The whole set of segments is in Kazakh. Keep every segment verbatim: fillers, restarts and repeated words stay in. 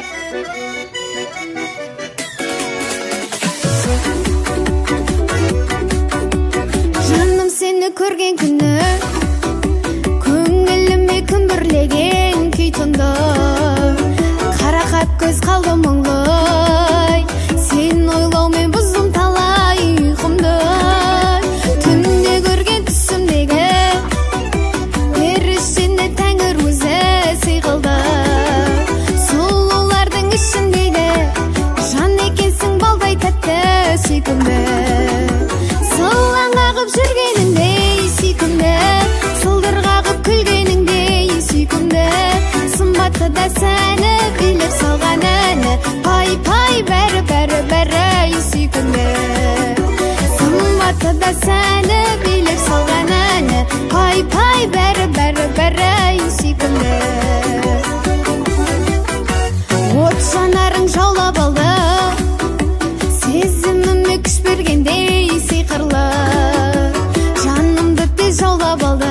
Жаным сені көрген күні көңіліме күмбірлеген күй тұнды, қарақат көз қалды мұңлы, сен ойлаумен бұздым талай ұйқымды. Түнде көрген түсімдегі періштені тәңір өзі сыйғылды. Сұлулардың ішіндегі жан екенсің балдай тәтті сүйкімді. Сылаң қағып жүргеніңдей сүйкімді, сылдыр қағып күлгеніңдей сүйкімді. Сымбатты да сәні билеп салған әні, пай-пай бәрі-бәрі бәрі сүйкімді. Сымбатты да сәні билеп салған әні, пай-пай бәрі-бәрі бәрі сүйкімді. От жанарың жаулап алды, сезіміме күш бергендей сиқырлы, жанымды тез жаулап алды.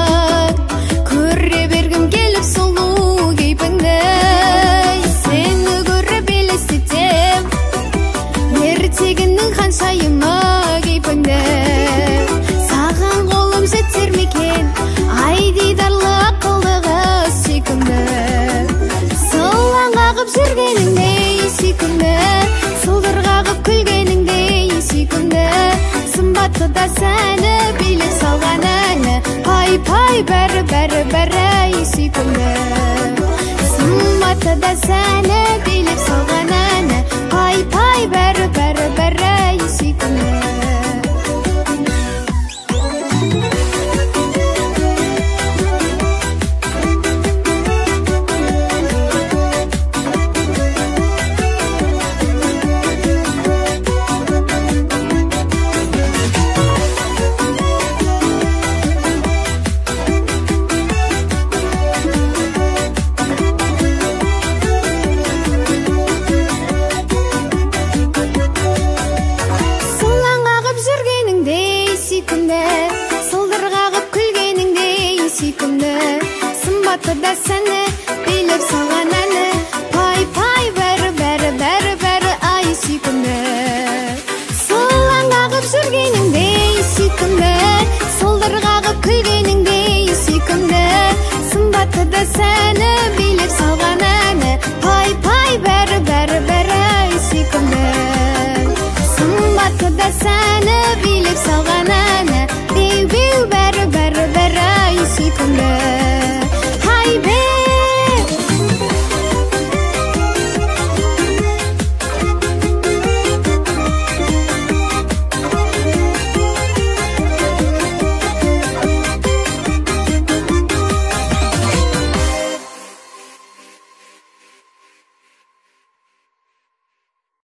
Көре бергім келіп сұлу кейпіңді, сені көріп елестетем ертегінің ханшайымы кейпіңді. Саған қолым жетер мекен ай дидарлы ақылдығы сүйкімді. Сылаң қағып жүргеніңдей сүйкімді, сылдыр қағып күлгеніңдей сүйкімді. Сымбатты да сәні билеп салған әні, пай-пай бәрі-бәрі бәрі сүйкімді. Сымбатты да сәні билеп салған әні, пай-пай бәрі-бәрі бәрі сүйкімді. Сылаң қағып жүргеніңдей сүйкімді, сылдыр қағып күлгеніңдей сүйкімді. Сымбатты да сәні билеп салған әні, пай-пай бәрі-бәрі бәрі-бәрі ай сүйкімді. Сылаң қағып жүргеніңдей сүйкімді, сылдыр қағып күлгеніңдей сүйкімді. Сымбатты да сәні билеп салған әні, пай-пай бәрі-бәрі бәрі сүйкімді. Сымбатты да сәні билеп салған әні, беу-беу бәрі-бәрі бәрі сүйкімді.